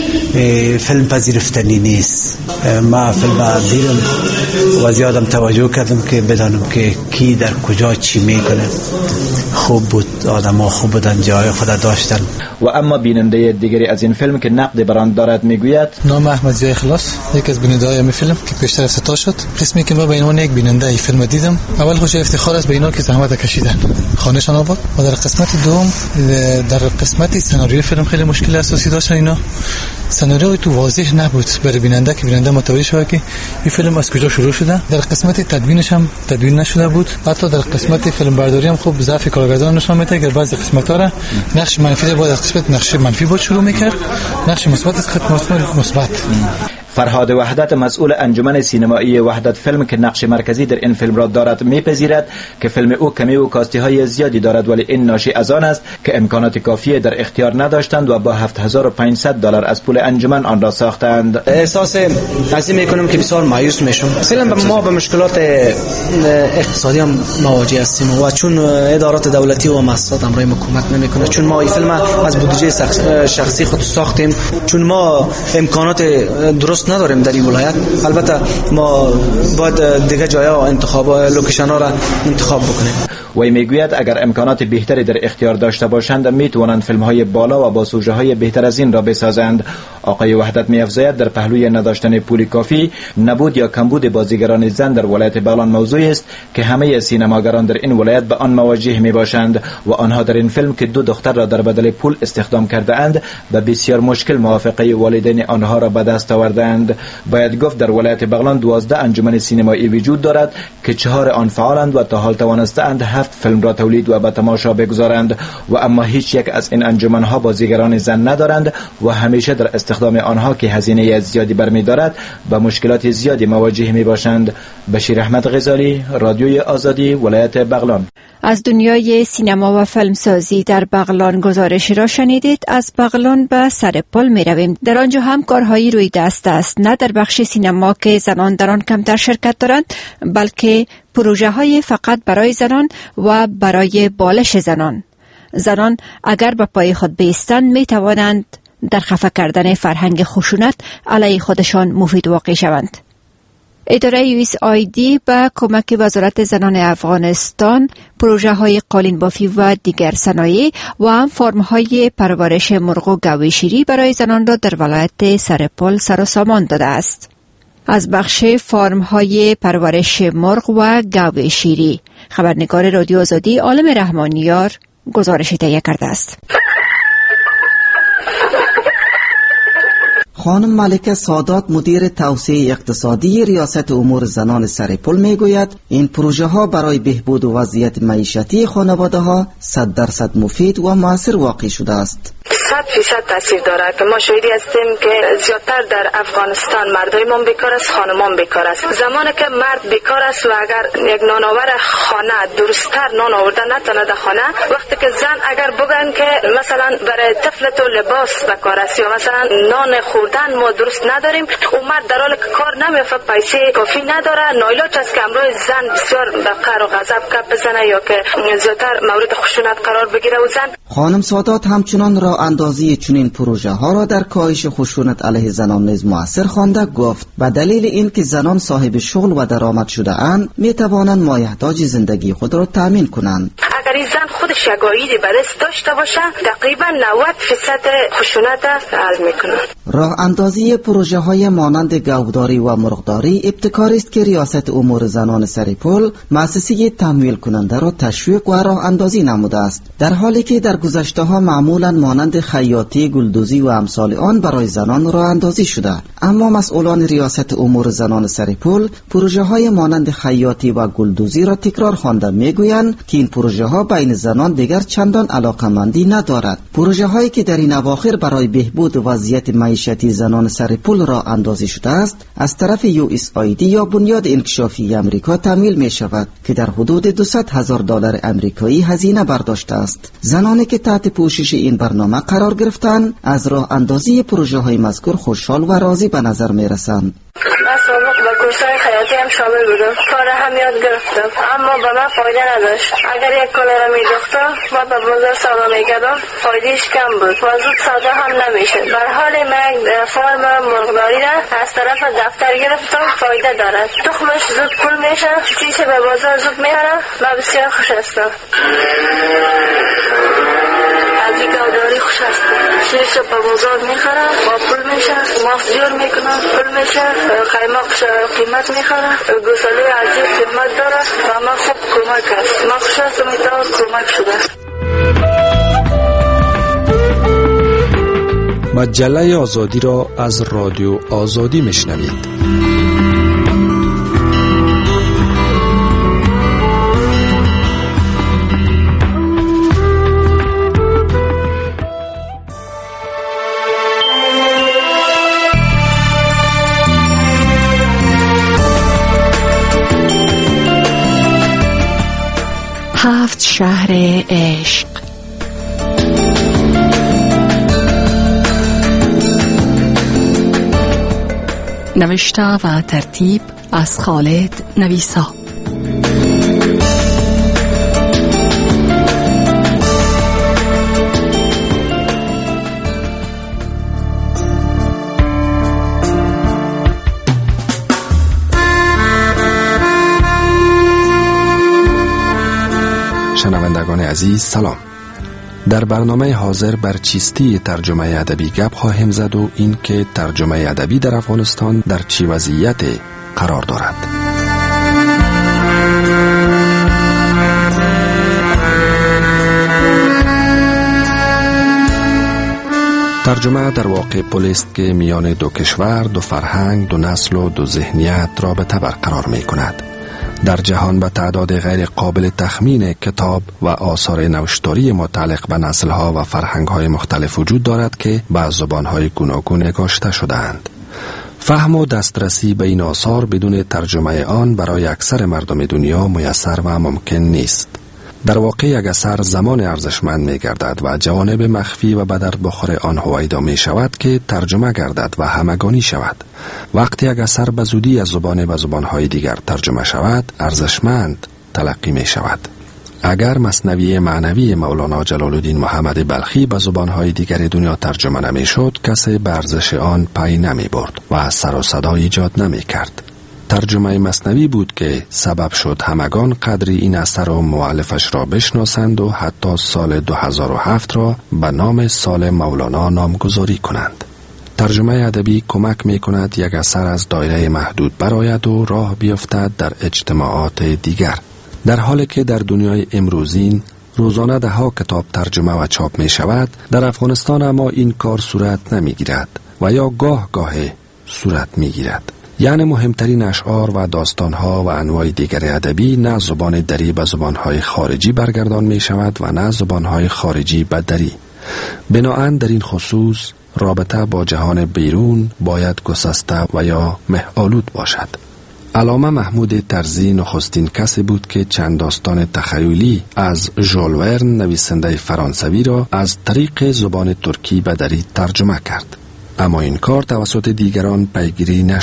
Speaker 13: فیلم پذیرفتنی نیست. ما فیلم دیدم و زیادم توجه کردم که بدانم که کی در کجا چی میکنه. خوب بود، آدم ها خوب بودن، جای خود داشتن.
Speaker 11: و اما بیننده دیگری از این فیلم که نقد بران دارد میگوید
Speaker 14: نام احمد زی اخلاص، یک از بیننده های این فیلم که پیشتر ستا شد. قسمی که ما به عنوان یک بیننده این فیلم دیدم، اول خوش افتخار است به اینا که زحمت کشیدن، خانه‌شان آباد. و در قسمت دوم، در قسمت سناریوی فیلم خیلی مشکل اساسی داشتن اینا. سناریوی تو واضح نبود برای بیننده که بیننده متوجه شود که این فیلم از کجا شروع شده. در قسمت تدوینش هم تدوین نشده بود. حتی در قسمت فیلم برداری هم خوب ضعف کارگردان نشون میده که بعضی قسمت‌ها را نقش منفی بود، از قسمت نقش منفی بود شروع میکرد، نقش مثبت از قسمت مثبت.
Speaker 11: فرهاد وحدت مسئول انجمن سینمایی وحدت فیلم که نقش مرکزی در این فیلم را دارد میپذیرد که فیلم او کمی و کاستی های زیادی دارد، ولی این ناشی از آن است که امکانات کافی در اختیار نداشتند و با هفت هزار و پانصد دلار از پول انجمن آن را ساختند.
Speaker 15: احساس از این میکنم که بسیار مایوس میشم. مثلا ما به مشکلات اقتصادی هم مواجه هستیم و چون ادارات دولتی و مؤسسات امرای حکومت نمیکنه، چون ما این فیلم از بودجه شخصی خود ساختیم، چون ما امکانات درست نداریم در این ولایت. البته ما باید دیگه جایا انتخاب لوکیشن ها را انتخاب بکنیم.
Speaker 11: وی میگوید اگر امکانات بهتری در اختیار داشته باشند میتوانند فیلم های بالا و با سوژه های بهتر از این را بسازند. آقای وحدت می‌افزاید در پهلوی نداشتن پول کافی، نبود یا کمبود بازیگران زن در ولایت بغلان موضوعی است که همه سینماگران در این ولایت به آن مواجه میباشند و آنها در این فیلم که دو دختر را در بدل پول استخدام کرده اند به بسیار مشکل موافقه والدین آنها را به دست آوردند. باید گفت در ولایت بغلان دوازده انجمن سینمایی وجود دارد که چهار آن فعالند و تا حال توانستند هفت فیلم را تولید و به تماشا بگذارند و اما هیچ یک از این انجمن‌ها بازیگران زن ندارند و همیشه در استخدام آنها که هزینه زیادی برمی‌دارد با مشکلات زیادی مواجه می‌باشند. بشیر احمد غزالی، رادیوی آزادی، ولایت بغلان.
Speaker 7: از دنیای سینما و فیلمسازی در بغلان گزارشی را شنیدید. از بغلان به سرپل می رویم. در آنجا هم کارهایی روی دست است، نه در بخش سینما که زنان در آن کمتر شرکت دارند، بلکه پروژه های فقط برای زنان و برای بالش زنان. زنان اگر به پای خود بایستند می توانند در خفه کردن فرهنگ خشونت علیه خودشان مفید واقع شوند. اداره یو اس آی دی با کمک وزارت زنان افغانستان پروژه های قالین بافی و دیگر صنایع و هم فرم های پرورش مرغ و گوی شیری برای زنان را در ولایت سرپل سر و سامان داده است. از بخش فرم های پرورش مرغ و گوی شیری خبرنگار رادیو آزادی عالم رحمانیار گزارش تهیه کرده است.
Speaker 16: خانم ملکه سادات مدیر توسعه اقتصادی ریاست امور زنان سرپل میگوید این پروژه ها برای بهبود وضعیت معیشتی خانواده ها صد درصد مفید و موثر واقع شده است.
Speaker 17: صد فیصد تاثیر داره که ما شاهدی هستیم که زیادتر در افغانستان مردایمان بیکار است، خانمان بیکار است. زمانی که مرد بیکار است و اگر یک نانآور خانه درستتر نان آورده نتونه در خانه، وقتی که زن اگر بگن که مثلا برای طفل تو لباس بکار است یا مثلا نان خوردن ما درست نداریم، او مرد در حالی که کار نمیفته، پیسه کافی نداره، نایلاج است که امروز زن بسیار به قهر و غضب کپ بزنه یا که زیادتر مورد خشونت قرار بگیره. و زن
Speaker 16: خانم سادات همچنان را اندازی چنین پروژه ها را در کاهش خشونت علیه زنان نیز مؤثر خوانده گفت به دلیل اینکه زنان صاحب شغل و درآمد شده اند می توانند مایحتاج زندگی خود را تامین کنند.
Speaker 17: اگر این زن خودش یک عایدی به دست داشته باشه تقریبا نود درصد خشونت حل میکنه.
Speaker 16: راه اندازی پروژه های مانند گاوداری و مرغداری ابتکاری است که ریاست امور زنان سرپل مؤسسه تمویل کننده را تشویق و راه اندازی نموده است، در حالی که در گذشته ها معمولا مانند خیاطی، گلدوزی و امثال آن برای زنان راه اندازی شده. اما مسئولان ریاست امور زنان سرپل پروژه های مانند خیاطی و گلدوزی را تکرار خوانده میگویند که این پروژه ها بین زنان دیگر چندان علاقمندی ندارد. پروژه هایی که در این اواخر برای بهبود وضعیت معیشتی زنان سرپل را اندازی شده است از طرف یو اس آی دی یا بنیاد انکشافی امریکا تمویل می شود که در حدود دویست هزار دلار امریکایی هزینه برداشته است. زنانی که تحت پوشش این برنامه قرار گرفتند از راه اندازی پروژه های مذکور خوشحال و راضی به نظر می رسند.
Speaker 17: من سابق به کورس‌های خیاطی هم شامل بودم، کار هم یاد گرفتم اما به من فایده نداشت. اگر یک کلاه را می‌دوختم و به بازار سودا می‌کردم فایدهش کم بود و زود سودا هم نمی‌شد. در حال من فرم مرغداری را از طرف دفتر گرفتم، فایده دارد. تخمش زود پول میشه، چیزی به بازار زود میاره و بسیار خوش هستم. از این گاوداری خوش هستم. چیزی به بازار میخرم با پول میشه، ماست جور میکنم پول میشه، قیماق قیمت میخوره، گوساله عجیب قیمت داره و من خوب کمک است. من خوش هستم ایتاز کمک شده.
Speaker 3: مجله آزادی را از رادیو آزادی میشنوید.
Speaker 18: هفت شهر عشق. نوشته و ترتیب از خالد نویسا.
Speaker 3: شنوندگان عزیز سلام. در برنامه حاضر بر چیستی ترجمه ادبی گپ خواهیم زد و این که ترجمه ادبی در افغانستان در چه وضعیت قرار دارد. ترجمه در واقع پلی است که میان دو کشور، دو فرهنگ، دو نسل و دو ذهنیت رابطه برقرار می کند. در جهان به تعداد غیر قابل تخمین کتاب و آثار نوشتاری متعلق به نسل‌ها و فرهنگ‌های مختلف وجود دارد که به زبان‌های گوناگون نگاشته شده‌اند. فهم و دسترسی به این آثار بدون ترجمه آن برای اکثر مردم دنیا میسر و ممکن نیست. در واقع یک اثر زمان ارزشمند می گردد و جوانب مخفی و به درد بخور آن هویدا می شود که ترجمه گردد و همگانی شود. وقتی یک اثر به زودی از زبان به زبانهای دیگر ترجمه شود، ارزشمند تلقی می شود. اگر مثنوی معنوی مولانا جلال الدین محمد بلخی به زبانهای دیگر دنیا ترجمه نمی شد، کسی به ارزش آن پی نمی برد و سر و صدا ایجاد نمی کرد. ترجمه مثنوی بود که سبب شد همگان قدری این اثر و مؤلفش را بشناسند و حتی سال دو هزار و هفت را به نام سال مولانا نامگذاری کنند. ترجمه ادبی کمک می کند یک اثر از دایره محدود برآید و راه بیفتد در اجتماعات دیگر. در حالی که در دنیای امروزین روزانه ده ها کتاب ترجمه و چاپ می شود، در افغانستان اما این کار صورت نمی گیرد و یا گاه گاه صورت می گیرد. یعنی مهمترین اشعار و داستانها و انواع دیگر ادبی نه زبان دری به زبانهای خارجی برگردان می شود و نه زبانهای خارجی به دری. بناهن در این خصوص رابطه با جهان بیرون باید گسسته و یا مه‌آلود باشد. علامه محمود طرزی نخستین کسی بود که چند داستان تخیلی از ژول ورن نویسنده فرانسوی را از طریق زبان ترکی به دری ترجمه کرد. اما این کار توسط دیگران پیگیری نشد.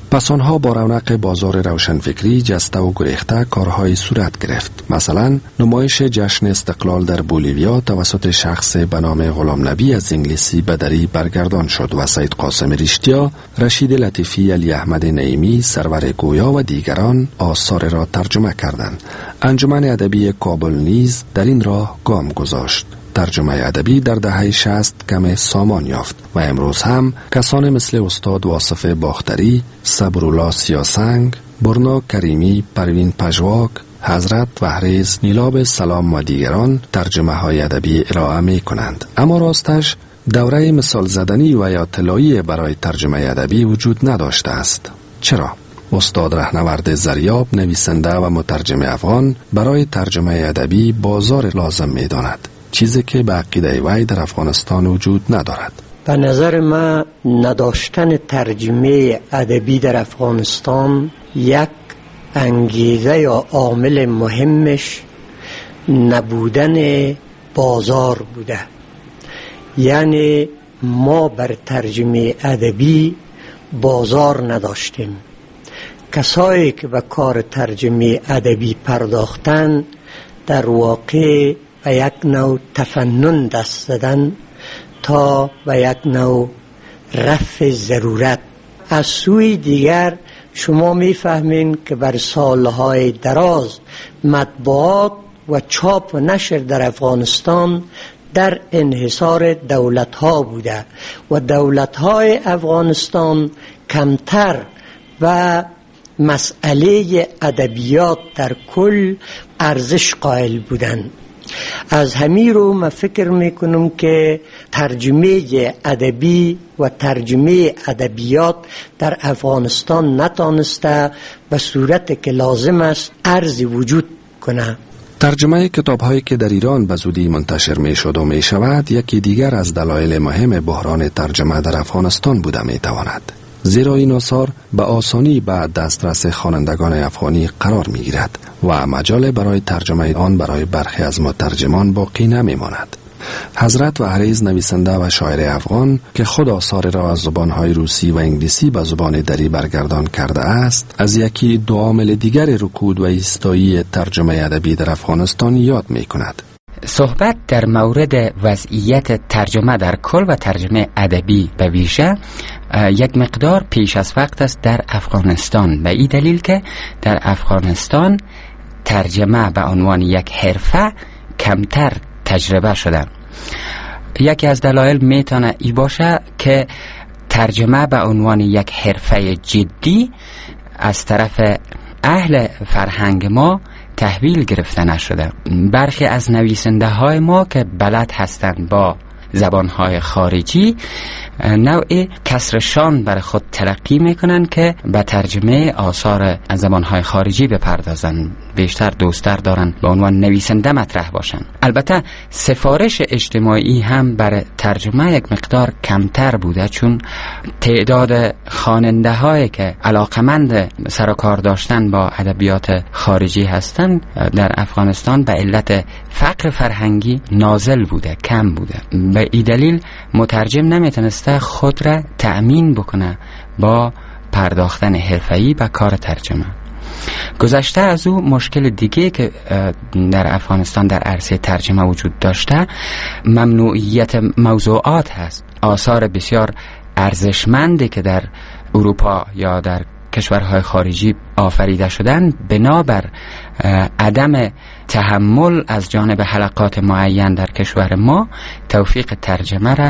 Speaker 3: پس آنها با رونق بازار روشنفکری جسته و گریخته کارهای صورت گرفت. مثلا نمایش جشن استقلال در بولیویا توسط شخص به نام غلام نبی از انگلیسی به دری برگردان شد و سید قاسم رشتیا، رشید لطیفی، علی احمد نعیمی، سرور گویا و دیگران آثار را ترجمه کردند. انجمن ادبی کابل نیز در این راه گام گذاشت. ترجمه ادبی در دهه شصت کم سامان یافت و امروز هم کسانی مثل استاد واصف باختری، صبرالله سیاسنگ، برنا کریمی، پروین پژواک، حضرت وهریز، نیلاب سلام و دیگران ترجمه های ادبی ارائه می کنند. اما راستش دوره مثال زدنی و یا طلایی برای ترجمه ادبی وجود نداشته است. چرا؟ استاد رهنورد زریاب، نویسنده و مترجم افغان، برای ترجمه ادبی بازار لازم می داند، چیزی که به عقیده وی در افغانستان وجود ندارد.
Speaker 19: به نظر من نداشتن ترجمه ادبی در افغانستان یک انگیزه یا عامل مهمش نبودن بازار بوده. یعنی ما بر ترجمه ادبی بازار نداشتیم. کسایی که به کار ترجمه ادبی پرداختن در واقع و یک نوع تفنن دست زدن تا و یک نوع رفع ضرورت. از سوی دیگر شما میفهمین که بر سالهای دراز مطبوعات و چاپ و نشر در افغانستان در انحصار دولت‌ها بوده و دولت‌های افغانستان کمتر و مسئله ادبیات در کل ارزش قائل بودند. از همین رو من فکر میکنم که ترجمه ادبی و ترجمه ادبیات در افغانستان نتانسته به صورت که لازم است ارزی وجود کنه.
Speaker 3: ترجمه کتاب‌هایی که در ایران به زودی منتشر می‌شد و می‌شود یکی دیگر از دلایل مهم بحران ترجمه در افغانستان بوده می‌تواند. زیرا این آثار به آسانی به دسترس خوانندگان افغانی قرار می‌گیرد و مجال برای ترجمه آن برای برخی از مترجمان باقی نمی‌ماند. حضرت وهریز، نویسنده و شاعر افغان که خود آثار را از زبان‌های روسی و انگلیسی به زبان دری برگردان کرده است، از یکی دو عامل دیگر رکود و ایستایی ترجمه ادبی در افغانستان یاد می‌کند.
Speaker 20: صحبت در مورد وضعیت ترجمه در کل و ترجمه ادبی به ویژه یک مقدار پیش از وقت است در افغانستان، به این دلیل که در افغانستان ترجمه به عنوان یک حرفه کمتر تجربه شده. یکی از دلایل میتونه ای باشه که ترجمه به عنوان یک حرفه جدی از طرف اهل فرهنگ ما تحویل گرفته نشده. برخی از نویسنده های ما که بلد هستند با زبانهای خارجی نوع کسرشان برای خود تلقی میکنن که به ترجمه آثار زبانهای خارجی بپردازن، بیشتر دوستر دارن به عنوان نویسنده مطرح باشن. البته سفارش اجتماعی هم برای ترجمه یک مقدار کمتر بوده، چون تعداد خواننده هایی که علاقمند سر و کار داشتن با ادبیات خارجی هستند در افغانستان به علت فقر فرهنگی نازل بوده، کم بوده. به این دلیل مترجم نمیتونسته خود را تأمین بکنه با پرداختن حرفه‌ای به کار ترجمه. گذشته از او مشکل دیگه که در افغانستان در عرصه ترجمه وجود داشته ممنوعیت موضوعات هست. آثار بسیار ارزشمندی که در اروپا یا در کشورهای خارجی آفریده شدن بنابر عدم تحمل از جانب حلقات معین در کشور ما توفیق ترجمه را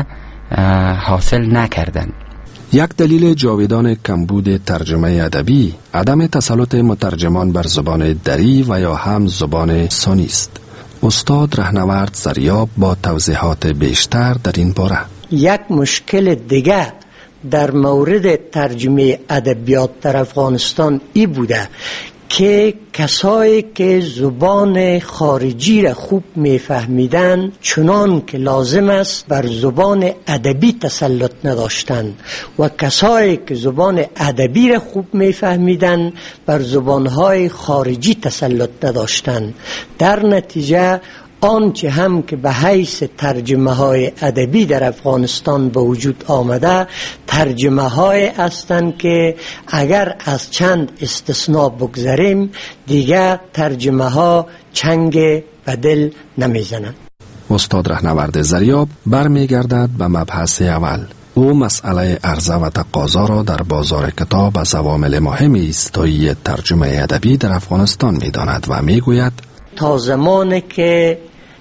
Speaker 20: حاصل نکردند.
Speaker 3: یک دلیل جاودان کمبود ترجمه ادبی عدم تسلط مترجمان بر زبان دری و یا هم زبان ثانی است. استاد رهنورد زریاب با توضیحات بیشتر در این باره.
Speaker 19: یک مشکل دیگه در مورد ترجمه ادبیات در افغانستان ای بوده که کسایی که زبان خارجی را خوب میفهمیدن چنان که لازم است بر زبان ادبی تسلط نداشتند و کسایی که زبان ادبی را خوب میفهمیدن بر زبانهای خارجی تسلط نداشتند. در نتیجه آنچه هم که به حیث ترجمه های ادبی در افغانستان به وجود آمده ترجمه های هستند که اگر از چند استثناء بگذاریم دیگر ترجمه ها چنگ به دل نمیزنند.
Speaker 3: استاد رهنورد زریاب برمیگردد به مبحث اول. او مسئله عرضه و تقاضا را در بازار کتاب از عوامل مهم ایستایی ترجمه ادبی در افغانستان می‌داند و می‌گوید
Speaker 19: تا زمانی که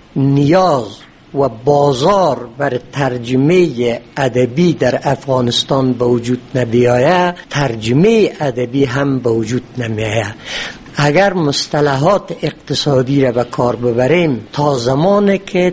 Speaker 19: نیاز و بازار بر ترجمه ادبی در افغانستان به وجود نمیاید ترجمه ادبی هم به وجود نمیاید. اگر مصطلحات اقتصادی را به کار ببریم تا زمانی که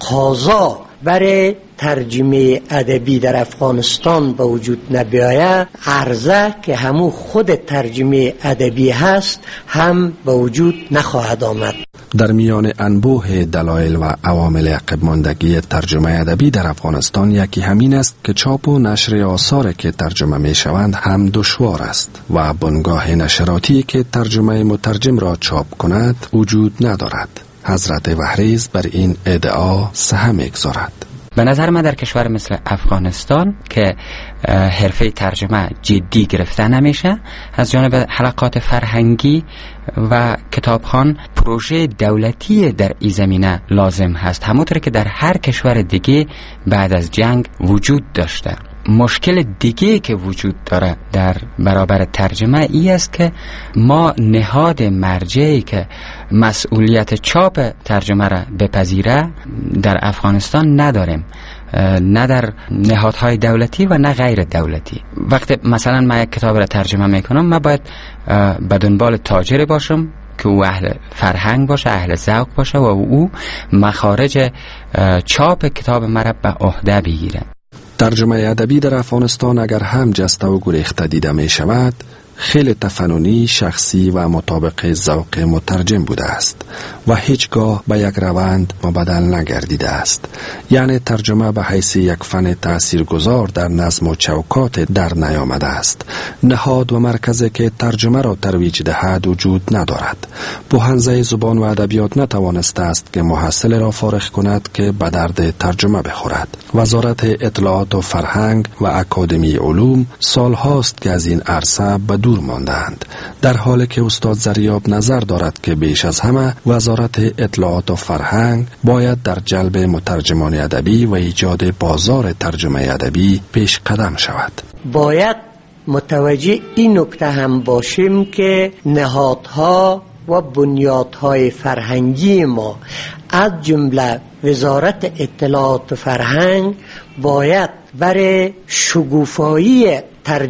Speaker 19: تقاضا برای ترجمه ادبی در افغانستان به وجود نبیاید عرضه که همو خود ترجمه ادبی هست هم به وجود نخواهد آمد.
Speaker 3: در میان انبوه دلایل و عوامل عقب ماندگی ترجمه ادبی در افغانستان یکی همین است که چاپ و نشر آثار که ترجمه می شوند هم دشوار است و بنگاه نشراتی که ترجمه مترجم را چاپ کند وجود ندارد. حضرت وحریز بر این ادعا سهم می‌گذارد.
Speaker 20: به نظر من در کشور مثل افغانستان که حرفه ترجمه جدی گرفته نمیشه از جانب حلقات فرهنگی و کتابخوان پروژه دولتی در این زمینه لازم هست، همونطور که در هر کشور دیگه بعد از جنگ وجود داشته. مشکل دیگه که وجود داره در برابر ترجمه ای است که ما نهاد مرجعی که مسئولیت چاپ ترجمه را بپذیره در افغانستان نداریم، نه در نهادهای دولتی و نه غیر دولتی. وقتی مثلا من یک کتاب را ترجمه میکنم من باید به دنبال تاجر باشم که او اهل فرهنگ باشه، اهل ذوق باشه و او مخارج چاپ کتاب مرا به عهده بگیره.
Speaker 3: ترجمه ادبی در افغانستان اگر هم جسته و گریخته دیده می شود خیلی تفننی، شخصی و مطابق ذوق مترجم بوده است و هیچگاه به یک روند مبدل نگردیده است. یعنی ترجمه به حیث یک فن تاثیرگذار در نظم و چوکات در نیامده است. نهاد و مرکزی که ترجمه را ترویج دهد وجود ندارد. بوهنزه زبان و ادبیات نتوانسته است که محصل را فارغ کند که به درد ترجمه بخورد. وزارت اطلاعات و فرهنگ و اکادمی علوم سال هاست که از این عرصه به دور ماندند، در حالی که استاد زریاب نظر دارد که بیش از همه وزارت اطلاعات و فرهنگ باید در جلب مترجمان ادبی و ایجاد بازار ترجمه ادبی پیش قدم شود.
Speaker 19: باید متوجه این نکته هم باشیم که نهادها و بنیادهای فرهنگی ما از جمله وزارت اطلاعات و فرهنگ باید برای شگوفایی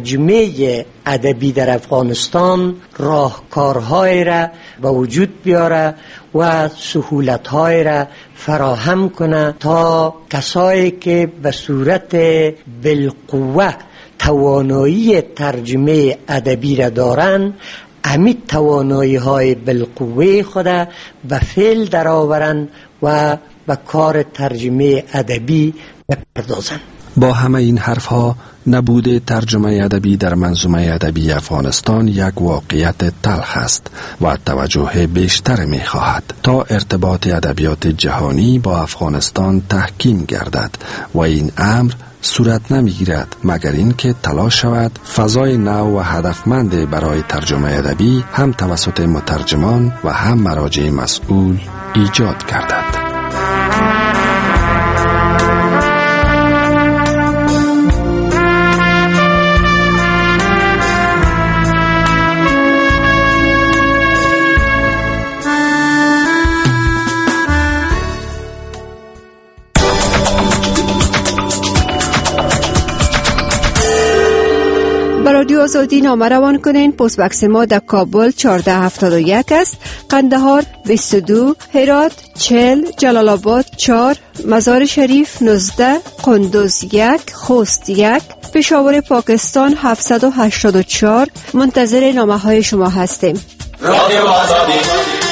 Speaker 19: ترجمه ادبی در افغانستان راهکارهای را به وجود بیاره و سهولت‌های را فراهم کنه تا کسایی که به صورت بالقوه توانایی ترجمه ادبی را دارن امی توانایی های بالقوه خود به فعل درآورند و به کار ترجمه ادبی بپردازند.
Speaker 3: با همه این حرفها نبوده ترجمه ادبی در منظومه ادبی افغانستان یک واقعیت تلخ است و توجه بیشتر می خواهد تا ارتباط ادبیات جهانی با افغانستان تحکیم گردد و این امر صورت نمیگیرد مگر اینکه تلاش شود فضای نو و هدفمند برای ترجمه ادبی هم توسط مترجمان و هم مراجع مسئول ایجاد گردد.
Speaker 7: رادیو آزادی نامه روان کنین. پست بکس ما در کابل چهارده هفتاد و یک است، قندهار بیست و دو، هرات چهل، جلال آباد چهار، مزار شریف نوزده، قندوز یک، خوست یک، پشاور پاکستان هفتصد و هشتاد و چهار. منتظر نامه های شما هستیم. رادیو آزادی